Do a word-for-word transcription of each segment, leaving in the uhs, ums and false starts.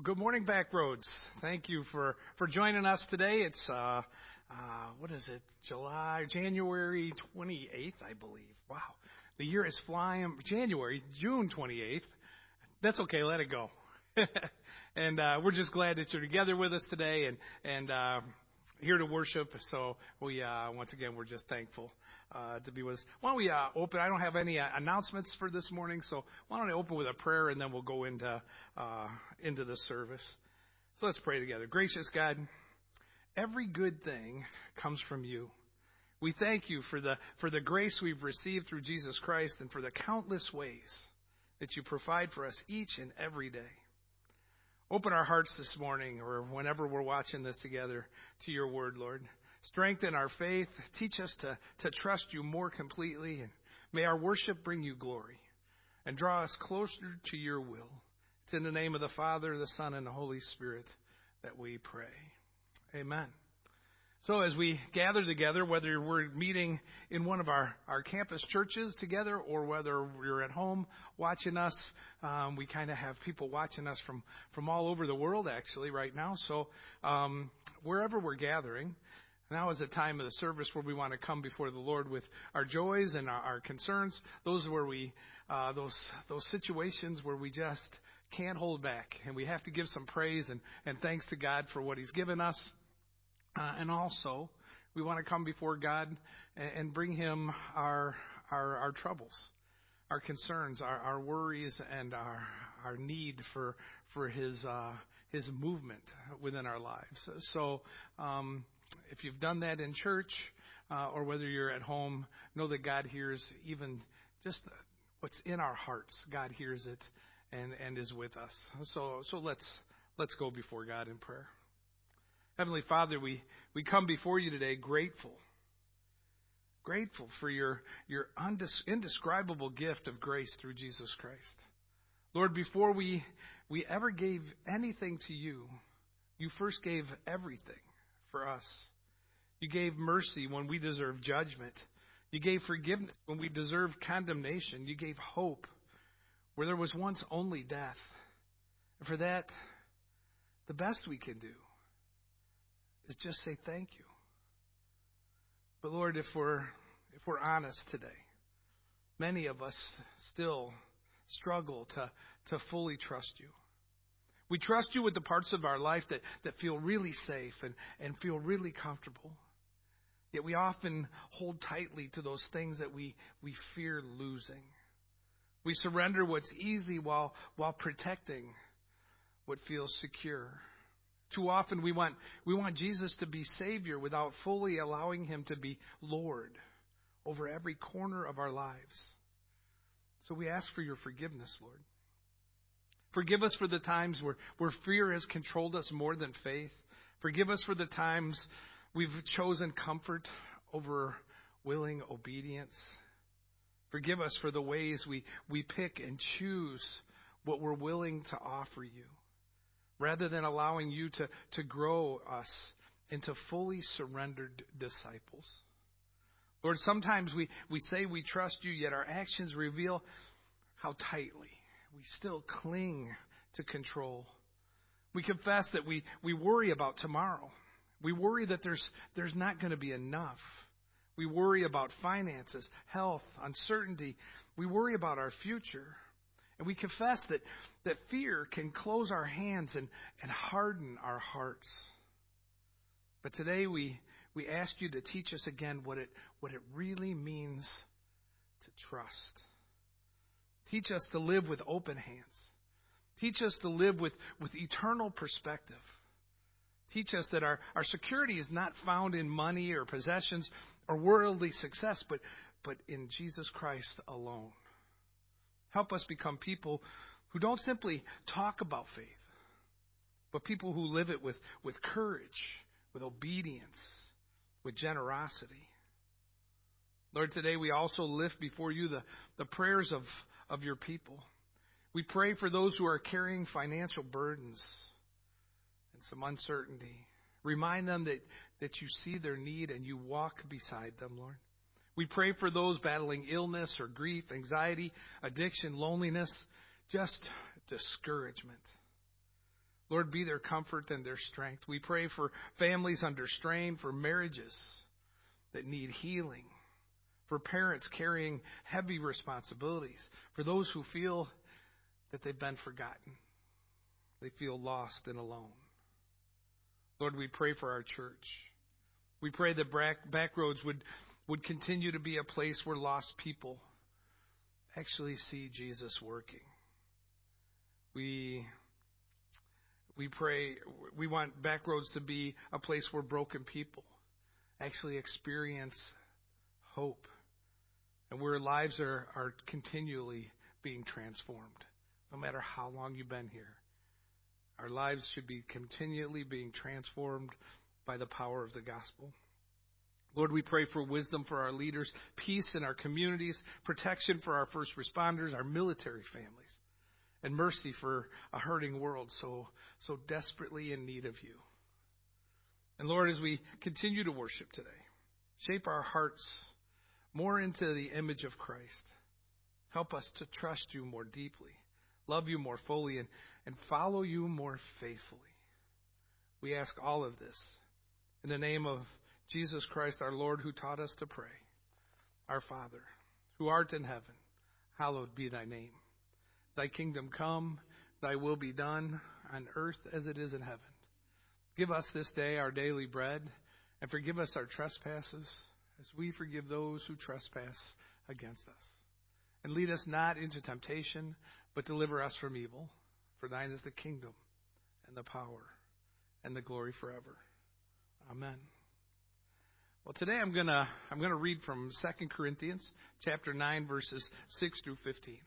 Good morning, Backroads. Thank you for, for joining us today. It's, uh, uh, what is it? July, January twenty-eighth, I believe. Wow. The year is flying. January, June twenty-eighth. That's okay. Let it go. and, uh, we're just glad that you're together with us today and, and, uh, here to worship. So we, uh, once again, we're just thankful, uh, to be with us. Why don't we, uh, open? I don't have any uh, announcements for this morning. So why don't I open with a prayer and then we'll go into, uh, into the service. So let's pray together. Gracious God, every good thing comes from you. We thank you for the, for the grace we've received through Jesus Christ and for the countless ways that you provide for us each and every day. Open our hearts this morning or whenever we're watching this together to your word, Lord. Strengthen our faith. Teach us to, to trust you more completely. And may our worship bring you glory and draw us closer to your will. It's in the name of the Father, the Son, and the Holy Spirit that we pray. Amen. So as we gather together, whether we're meeting in one of our, our campus churches together or whether you're at home watching us, um, we kind of have people watching us from, from all over the world actually right now. So um, wherever we're gathering, now is a time of the service where we want to come before the Lord with our joys and our, our concerns. Those where we, uh, those those situations where we just can't hold back and we have to give some praise and, and thanks to God for what He's given us. Uh, and also, we want to come before God and, and bring Him our, our our troubles, our concerns, our, our worries, and our our need for for His uh, His movement within our lives. So, um, if you've done that in church uh, or whether you're at home, know that God hears even just what's in our hearts. God hears it and and is with us. So so let's let's go before God in prayer. Heavenly Father, we, we come before you today grateful, grateful for your, your undis, indescribable gift of grace through Jesus Christ. Lord, before we, we ever gave anything to you, you first gave everything for us. You gave mercy when we deserved judgment. You gave forgiveness when we deserved condemnation. You gave hope where there was once only death. And for that, the best we can do is just say thank you. But Lord, if we're if we're honest today, many of us still struggle to, to fully trust you. We trust you with the parts of our life that, that feel really safe and, and feel really comfortable. Yet we often hold tightly to those things that we, we fear losing. We surrender what's easy while while protecting what feels secure. Too often we want we want Jesus to be Savior without fully allowing Him to be Lord over every corner of our lives. So we ask for your forgiveness, Lord. Forgive us for the times where, where fear has controlled us more than faith. Forgive us for the times we've chosen comfort over willing obedience. Forgive us for the ways we, we pick and choose what we're willing to offer you, rather than allowing you to, to grow us into fully surrendered disciples. Lord, sometimes we, we say we trust you, yet our actions reveal how tightly we still cling to control. We confess that we, we worry about tomorrow. We worry that there's, there's not going to be enough. We worry about finances, health, uncertainty. We worry about our future. And we confess that, that fear can close our hands and, and harden our hearts. But today we, we ask you to teach us again what it, what it really means to trust. Teach us to live with open hands. Teach us to live with, with eternal perspective. Teach us that our, our security is not found in money or possessions or worldly success, but, but in Jesus Christ alone. Help us become people who don't simply talk about faith, but people who live it with, with courage, with obedience, with generosity. Lord, today we also lift before you the, the prayers of, of your people. We pray for those who are carrying financial burdens and some uncertainty. Remind them that, that you see their need and you walk beside them, Lord. We pray for those battling illness or grief, anxiety, addiction, loneliness, just discouragement. Lord, be their comfort and their strength. We pray for families under strain, for marriages that need healing, for parents carrying heavy responsibilities, for those who feel that they've been forgotten. They feel lost and alone. Lord, we pray for our church. We pray that Backroads would, would continue to be a place where lost people actually see Jesus working. We we pray, we want Backroads to be a place where broken people actually experience hope and where lives are, are continually being transformed, no matter how long you've been here. Our lives should be continually being transformed by the power of the gospel. Lord, we pray for wisdom for our leaders, peace in our communities, protection for our first responders, our military families, and mercy for a hurting world so, so desperately in need of you. And Lord, as we continue to worship today, shape our hearts more into the image of Christ. Help us to trust you more deeply, love you more fully, and, and follow you more faithfully. We ask all of this in the name of Jesus Christ, our Lord, who taught us to pray. Our Father, who art in heaven, hallowed be thy name. Thy kingdom come, thy will be done on earth as it is in heaven. Give us this day our daily bread, and forgive us our trespasses as we forgive those who trespass against us. And lead us not into temptation, but deliver us from evil. For thine is the kingdom and the power and the glory forever. Amen. Well, today I'm gonna I'm gonna read from Second Corinthians chapter nine, verses six through fifteen.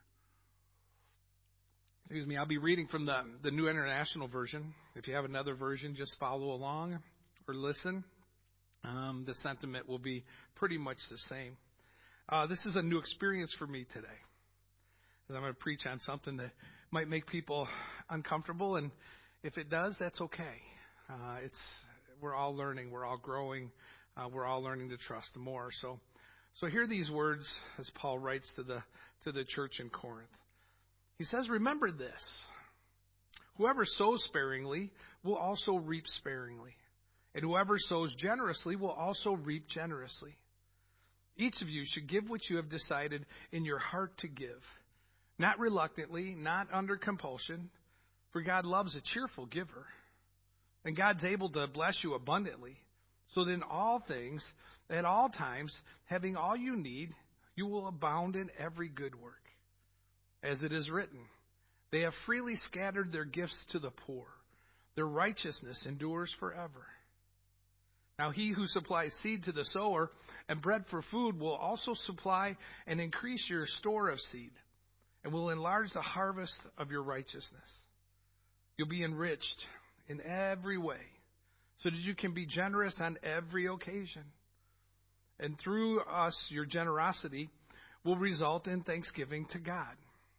Excuse me, I'll be reading from the, the New International Version. If you have another version, just follow along or listen. Um, the sentiment will be pretty much the same. Uh, this is a new experience for me today, as I'm going to preach on something that might make people uncomfortable, and if it does, that's okay. Uh, it's we're all learning, we're all growing, uh, we're all learning to trust more. So, so hear these words as Paul writes to the to the church in Corinth. He says, "Remember this: whoever sows sparingly will also reap sparingly, and whoever sows generously will also reap generously. Each of you should give what you have decided in your heart to give, not reluctantly, not under compulsion, for God loves a cheerful giver. And God's able to bless you abundantly, so that in all things, at all times, having all you need, you will abound in every good work. As it is written, they have freely scattered their gifts to the poor. Their righteousness endures forever. Now he who supplies seed to the sower and bread for food will also supply and increase your store of seed, and will enlarge the harvest of your righteousness. You'll be enriched in every way, so that you can be generous on every occasion. And through us, your generosity will result in thanksgiving to God.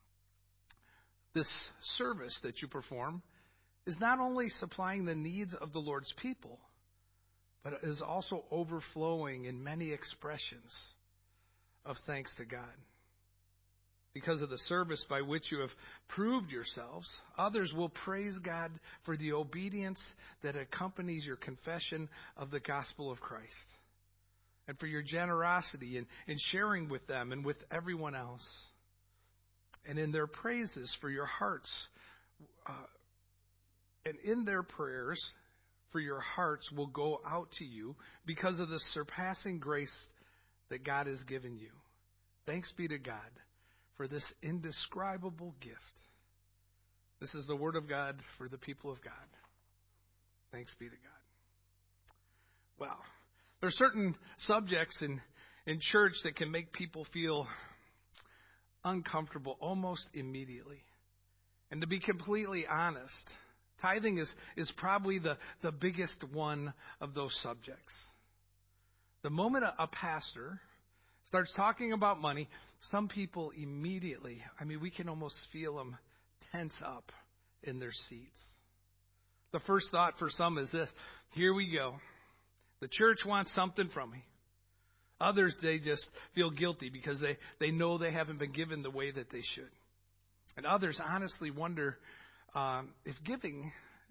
This service that you perform is not only supplying the needs of the Lord's people, but is also overflowing in many expressions of thanks to God. Because of the service by which you have proved yourselves, others will praise God for the obedience that accompanies your confession of the gospel of Christ, and for your generosity in, in sharing with them and with everyone else. And in their praises for your hearts, uh, and in their prayers for your hearts will go out to you because of the surpassing grace that God has given you. Thanks be to God for this indescribable gift." This is the word of God for the people of God. Thanks be to God. Well, there are certain subjects in, in church that can make people feel uncomfortable almost immediately. And to be completely honest, tithing is, is probably the, the biggest one of those subjects. The moment a, a pastor starts talking about money, some people immediately, I mean, we can almost feel them tense up in their seats. The first thought for some is this: here we go. The church wants something from me. Others, they just feel guilty because they, they know they haven't been given the way that they should. And others honestly wonder um, if giving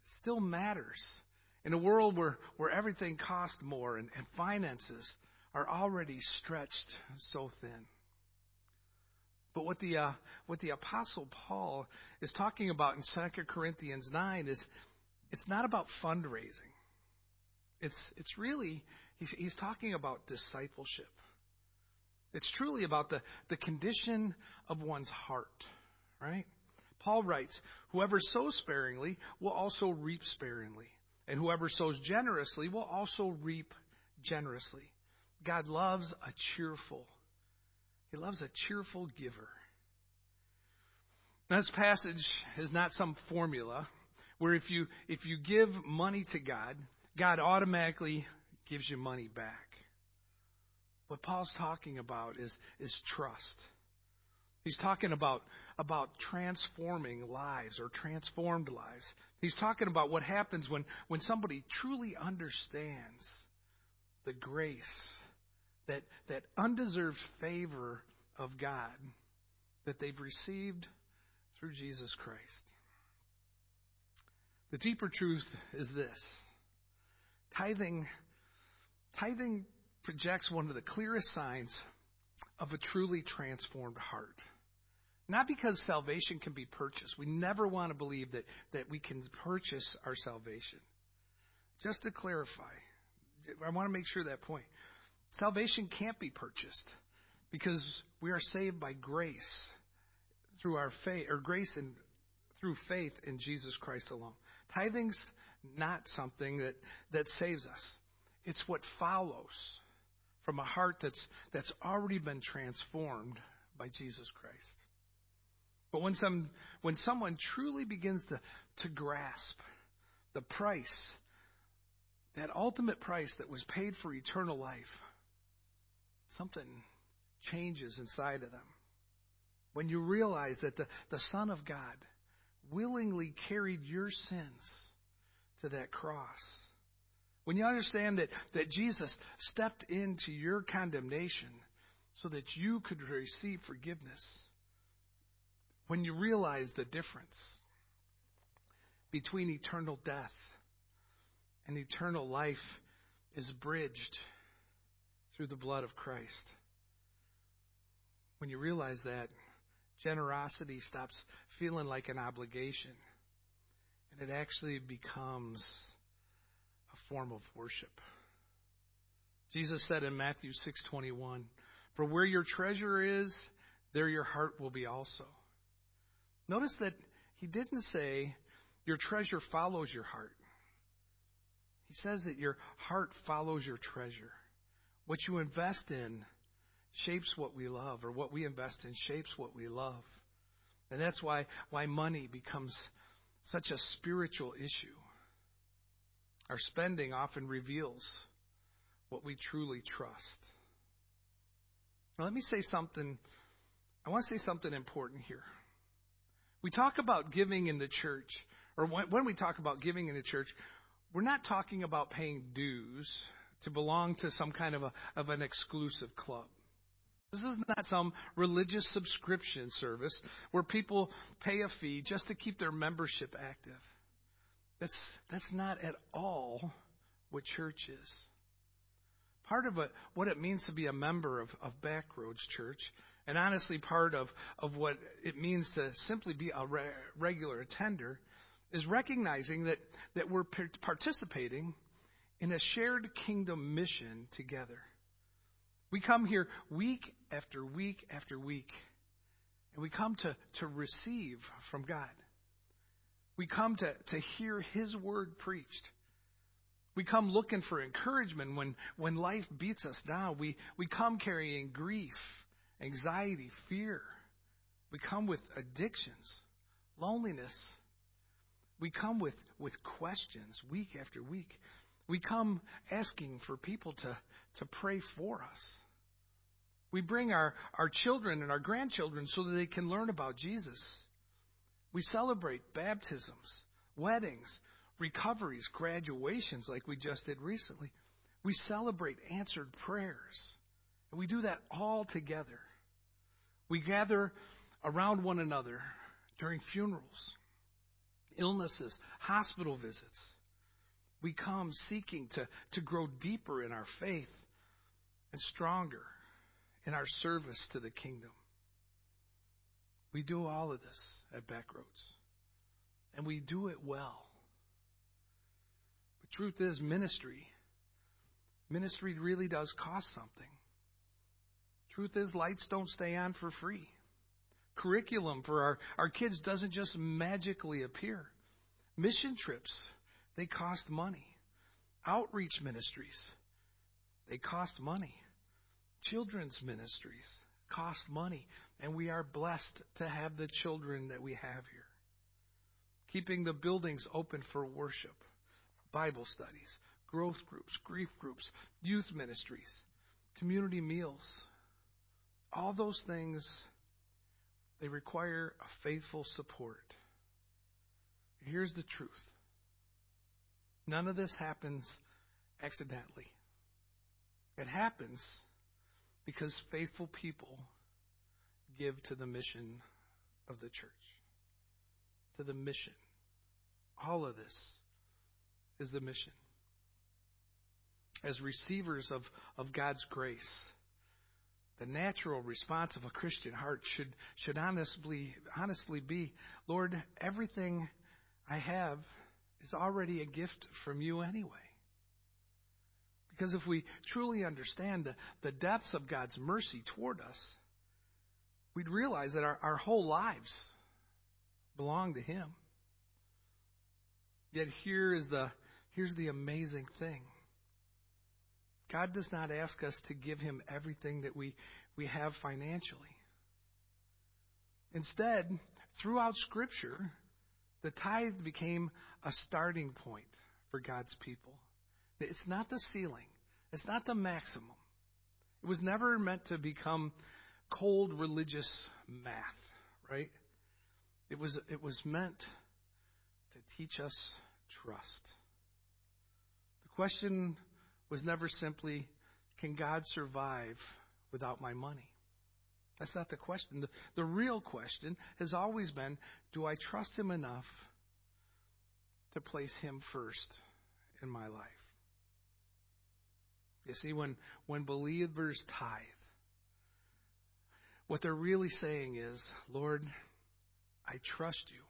still matters in a world where, where everything costs more and, and finances are already stretched so thin. But what the uh, what the Apostle Paul is talking about in Second Corinthians nine is it's not about fundraising. It's it's really he's he's talking about discipleship. It's truly about the, the condition of one's heart, right? Paul writes, "Whoever sows sparingly will also reap sparingly, and whoever sows generously will also reap generously." God loves a cheerful. He loves a cheerful giver. Now, this passage is not some formula where if you if you give money to God, God automatically gives you money back. What Paul's talking about is, is trust. He's talking about, about transforming lives or transformed lives. He's talking about what happens when, when somebody truly understands the grace, that, that undeserved favor of God that they've received through Jesus Christ. The deeper truth is this. Tithing, tithing projects one of the clearest signs of a truly transformed heart. Not because salvation can be purchased. We never want to believe that, that we can purchase our salvation. Just to clarify, I want to make sure that point. Salvation can't be purchased because we are saved by grace through our faith, or grace and through faith in Jesus Christ alone. Tithing's not something that, that saves us. It's what follows from a heart that's that's already been transformed by Jesus Christ. But when some when someone truly begins to, to grasp the price, that ultimate price that was paid for eternal life, something changes inside of them. When you realize that the, the Son of God willingly carried your sins to that cross. When you understand that, that Jesus stepped into your condemnation so that you could receive forgiveness. When you realize the difference between eternal death and eternal life is bridged through the blood of Christ. When you realize that, generosity stops feeling like an obligation and it actually becomes a form of worship. Jesus said in Matthew six twenty-one, "For where your treasure is, there your heart will be also." Notice that he didn't say your treasure follows your heart. He says that your heart follows your treasure. What you invest in shapes what we love, or what we invest in shapes what we love. And that's why, why money becomes such a spiritual issue. Our spending often reveals what we truly trust. Now let me say something, I want to say something important here. We talk about giving in the church, or when, when we talk about giving in the church, we're not talking about paying dues to belong to some kind of a, of an exclusive club. This is not some religious subscription service where people pay a fee just to keep their membership active. That's, that's not at all what church is. Part of it, what it means to be a member of, of Backroads Church, and honestly part of, of what it means to simply be a re- regular attender, is recognizing that, that we're participating in a shared kingdom mission together. We come here week after week after week, and we come to, to receive from God. We come to, to hear His word preached. We come looking for encouragement when, when life beats us down. We, we come carrying grief, anxiety, fear. We come with addictions, loneliness. We come with, with questions week after week. We come asking for people to, to pray for us. We bring our, our children and our grandchildren so that they can learn about Jesus. We celebrate baptisms, weddings, recoveries, graduations like we just did recently. We celebrate answered prayers. And we do that all together. We gather around one another during funerals, illnesses, hospital visits. We come seeking to, to grow deeper in our faith and stronger in our service to the kingdom. We do all of this at Backroads, and we do it well. The truth is, ministry, ministry really does cost something. Truth is, lights don't stay on for free. Curriculum for our, our kids doesn't just magically appear. Mission trips, they cost money. Outreach ministries, they cost money. Children's ministries cost money. And we are blessed to have the children that we have here. Keeping the buildings open for worship, Bible studies, growth groups, grief groups, youth ministries, community meals. All those things, they require a faithful support. Here's the truth. None of this happens accidentally. It happens because faithful people give to the mission of the church. To the mission. All of this is the mission. As receivers of, of God's grace, the natural response of a Christian heart should, should honestly, honestly be, Lord, everything I have is already a gift from you anyway. Because if we truly understand the, the depths of God's mercy toward us, we'd realize that our, our whole lives belong to Him. Yet here is the, here's the amazing thing. God does not ask us to give Him everything that we, we have financially. Instead, throughout Scripture, the tithe became a starting point for God's people. It's not the ceiling. It's not the maximum. It was never meant to become cold religious math, right? It was, it was meant to teach us trust. The question was never simply, can God survive without my money? That's not the question. The, the real question has always been, do I trust Him enough to place Him first in my life? You see, when, when believers tithe, what they're really saying is, Lord, I trust you.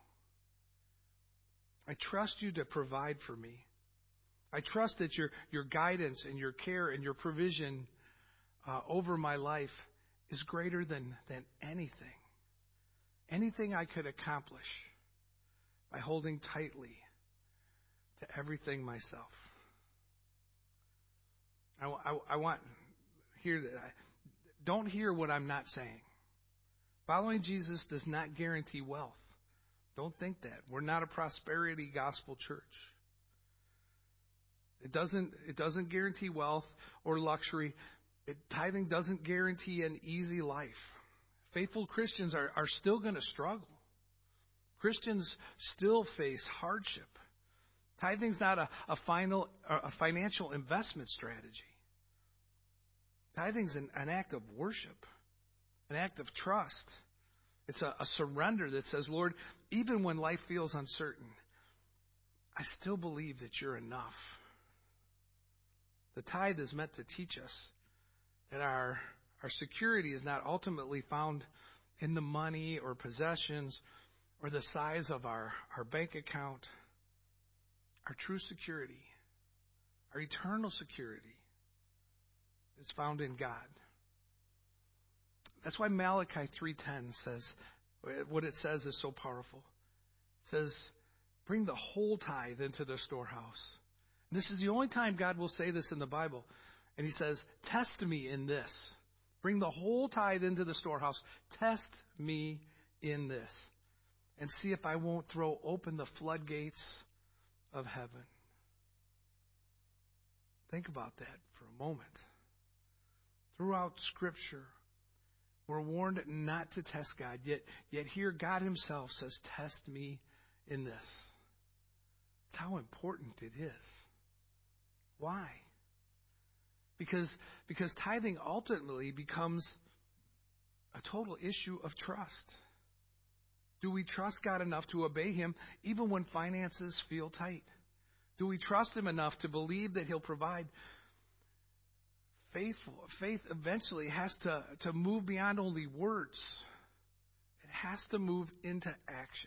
I trust you to provide for me. I trust that your, your guidance and your care and your provision uh, over my life is greater than, than anything. Anything I could accomplish by holding tightly to everything myself. I, I, I want hear that. I, don't hear what I'm not saying. Following Jesus does not guarantee wealth. Don't think that. We're not a prosperity gospel church. It doesn't, it doesn't guarantee wealth or luxury. It, tithing doesn't guarantee an easy life. Faithful Christians are, are still going to struggle. Christians still face hardship. Tithing's not a, a final a financial investment strategy. Tithing's an, an act of worship, an act of trust. It's a, a surrender that says, Lord, even when life feels uncertain, I still believe that you're enough. The tithe is meant to teach us that our, our security is not ultimately found in the money or possessions or the size of our, our bank account. Our true security, our eternal security, is found in God. That's why Malachi three ten says, what it says is so powerful. It says, bring the whole tithe into the storehouse. And this is the only time God will say this in the Bible. And He says, test me in this. Bring the whole tithe into the storehouse. Test me in this. And see if I won't throw open the floodgates of heaven. Think about that for a moment. Throughout Scripture, we're warned not to test God, yet, yet here God Himself says, test me in this. That's how important it is. Why? Because, because tithing ultimately becomes a total issue of trust. Do we trust God enough to obey Him even when finances feel tight? Do we trust Him enough to believe that He'll provide? Faithful, faith eventually has to, to move beyond only words. It has to move into action.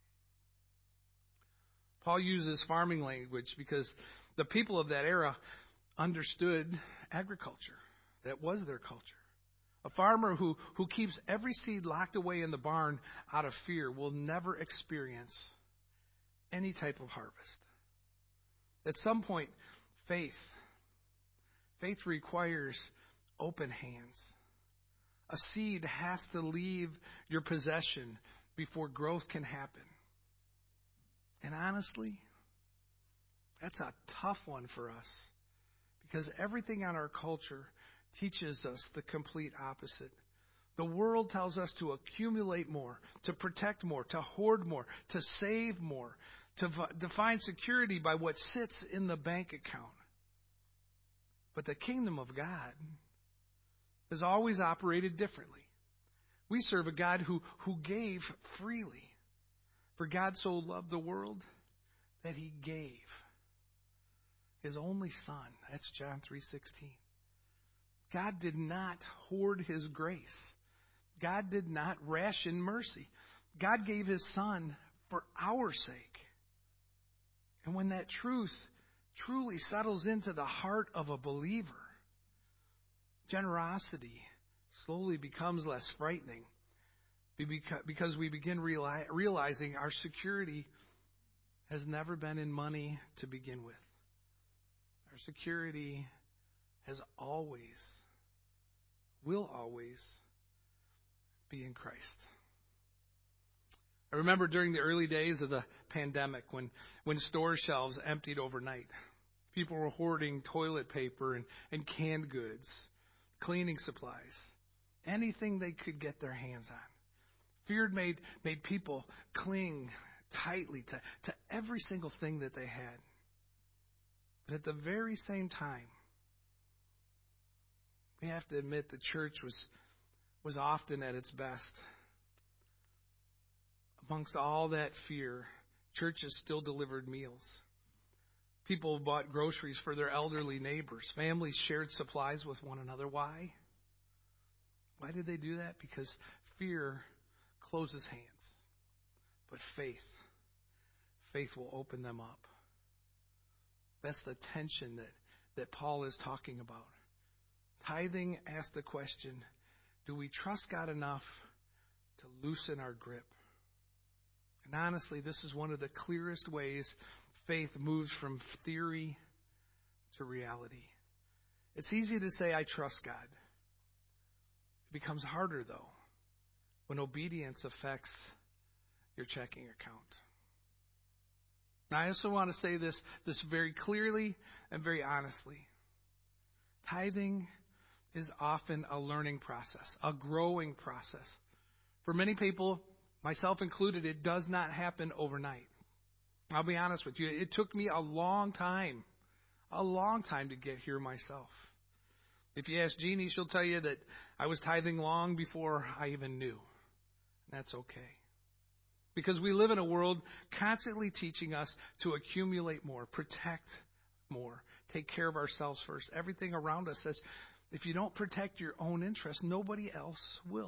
Paul uses farming language because the people of that era understood agriculture. That was their culture. A farmer who, who keeps every seed locked away in the barn out of fear will never experience any type of harvest. At some point, faith, faith requires open hands. A seed has to leave your possession before growth can happen. And honestly, that's a tough one for us because everything on our culture teaches us the complete opposite. The world tells us to accumulate more, to protect more, to hoard more, to save more, to v- define security by what sits in the bank account. But the kingdom of God has always operated differently. We serve a God who, who gave freely. For God so loved the world that He gave His only Son. That's John three sixteen. God did not hoard His grace. God did not ration mercy. God gave His Son for our sake. And when that truth truly settles into the heart of a believer, generosity slowly becomes less frightening because we begin reali- realizing our security has never been in money to begin with. Our security has always, will always be in Christ. I remember during the early days of the pandemic when, when store shelves emptied overnight. People were hoarding toilet paper and, and canned goods, cleaning supplies, anything they could get their hands on. Fear made, made people cling tightly to, to every single thing that they had. But at the very same time, we have to admit the church was, was often at its best. Amongst all that fear, churches still delivered meals. People bought groceries for their elderly neighbors. Families shared supplies with one another. Why? Why did they do that? Because fear closes hands. But faith, faith will open them up. That's the tension that, that Paul is talking about. Tithing asks the question, do we trust God enough to loosen our grip? And honestly, this is one of the clearest ways faith moves from theory to reality. It's easy to say, I trust God. It becomes harder, though, when obedience affects your checking account. Now, I also want to say this, this very clearly and very honestly. Tithing is often a learning process, a growing process. For many people, myself included, it does not happen overnight. I'll be honest with you. It took me a long time, a long time to get here myself. If you ask Jeannie, she'll tell you that I was tithing long before I even knew. That's okay. Because we live in a world constantly teaching us to accumulate more, protect more, take care of ourselves first. Everything around us says, if you don't protect your own interests, nobody else will.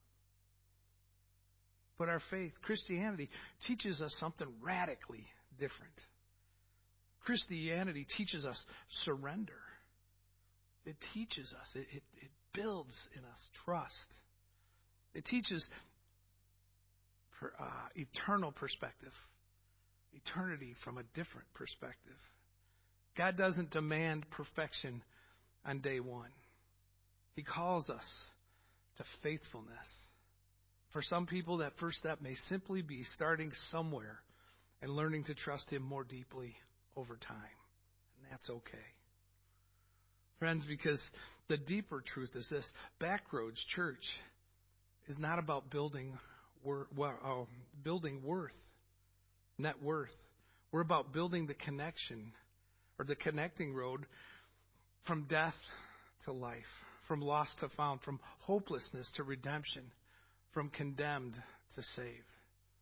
But our faith, Christianity, teaches us something radically different. Christianity teaches us surrender. It teaches us, it, it, it builds in us trust. It teaches per, uh, eternal perspective, eternity from a different perspective. God doesn't demand perfection on day one. He calls us to faithfulness. For some people, that first step may simply be starting somewhere and learning to trust Him more deeply over time. And that's okay. Friends, because the deeper truth is this: Backroads Church is not about building, wor- well, uh, building worth, net worth. We're about building the connection or the connecting road from death to life, from lost to found, from hopelessness to redemption, from condemned to saved.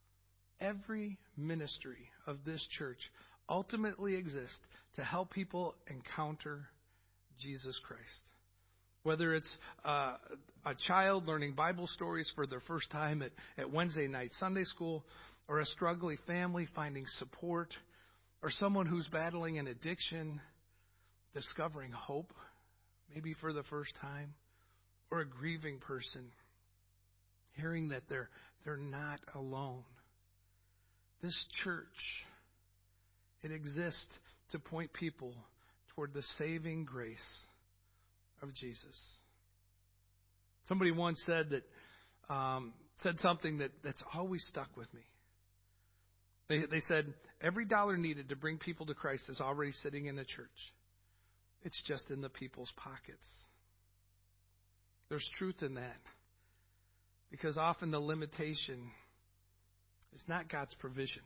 Every ministry of this church ultimately exists to help people encounter Jesus Christ. Whether it's uh, a child learning Bible stories for their first time at, at Wednesday night Sunday school, or a struggling family finding support, or someone who's battling an addiction, discovering hope, maybe for the first time, or a grieving person hearing that they're they're not alone. This church, it exists to point people toward the saving grace of Jesus. Somebody once said that um, said something that, that's always stuck with me. They, they said, every dollar needed to bring people to Christ is already sitting in the church. It's just in the people's pockets. There's truth in that. Because often the limitation is not God's provision.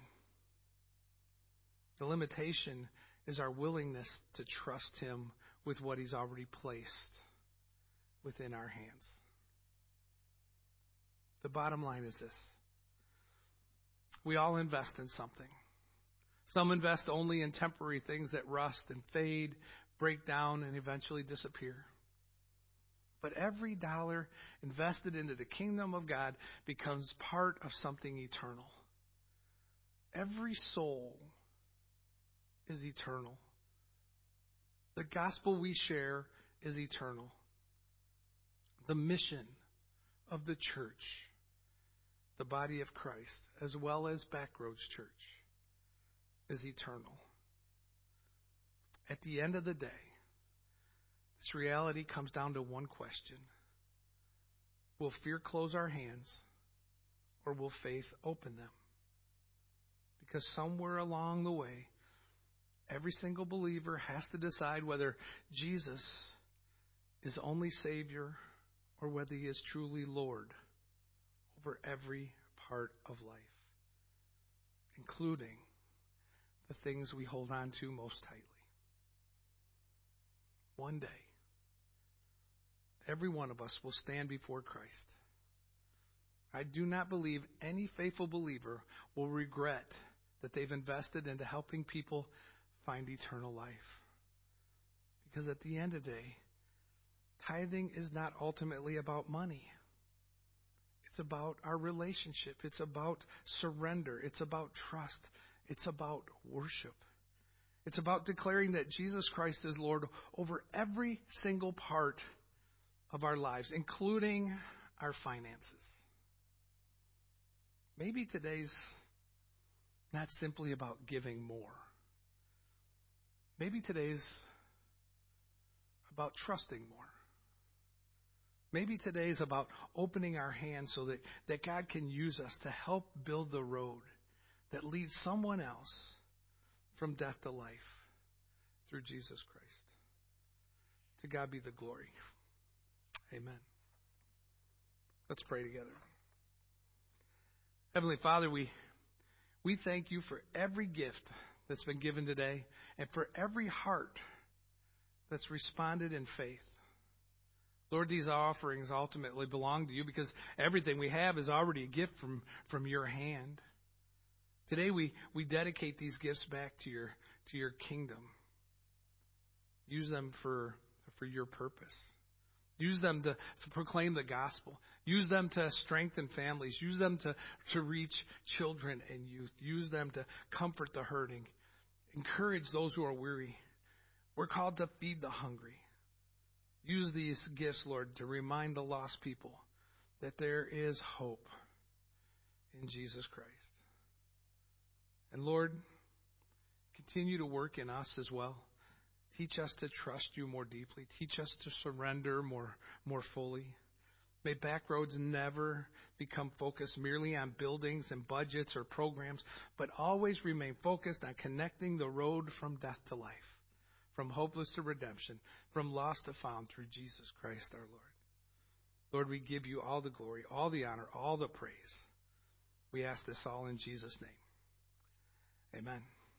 The limitation is our willingness to trust Him with what He's already placed within our hands. The bottom line is this. We all invest in something. Some invest only in temporary things that rust and fade, break down, and eventually disappear. But every dollar invested into the kingdom of God becomes part of something eternal. Every soul is eternal. The gospel we share is eternal. The mission of the church, the body of Christ, as well as Backroads Church, is eternal. At the end of the day, this reality comes down to one question. Will fear close our hands, or will faith open them? Because somewhere along the way, every single believer has to decide whether Jesus is only Savior or whether He is truly Lord over every part of life, including the things we hold on to most tightly. One day, every one of us will stand before Christ. I do not believe any faithful believer will regret that they've invested into helping people find eternal life. Because at the end of the day, tithing is not ultimately about money. It's about our relationship. It's about surrender. It's about trust. It's about worship. It's about declaring that Jesus Christ is Lord over every single part of our lives, including our finances. Maybe today's not simply about giving more. Maybe today's about trusting more. Maybe today's about opening our hands so that, that God can use us to help build the road that leads someone else from death to life through Jesus Christ. To God be the glory. Amen. Let's pray together. Heavenly Father, we we thank you for every gift that's been given today and for every heart that's responded in faith. Lord, these offerings ultimately belong to you because everything we have is already a gift from, from your hand. Today we, we dedicate these gifts back to your to your kingdom. Use them for, for your purpose. Use them to, to proclaim the gospel. Use them to strengthen families. Use them to, to reach children and youth. Use them to comfort the hurting. Encourage those who are weary. We're called to feed the hungry. Use these gifts, Lord, to remind the lost people that there is hope in Jesus Christ. And Lord, continue to work in us as well. Teach us to trust you more deeply. Teach us to surrender more, more fully. May Backroads never become focused merely on buildings and budgets or programs, but always remain focused on connecting the road from death to life, from hopeless to redemption, from lost to found through Jesus Christ our Lord. Lord, we give you all the glory, all the honor, all the praise. We ask this all in Jesus' name. Amen.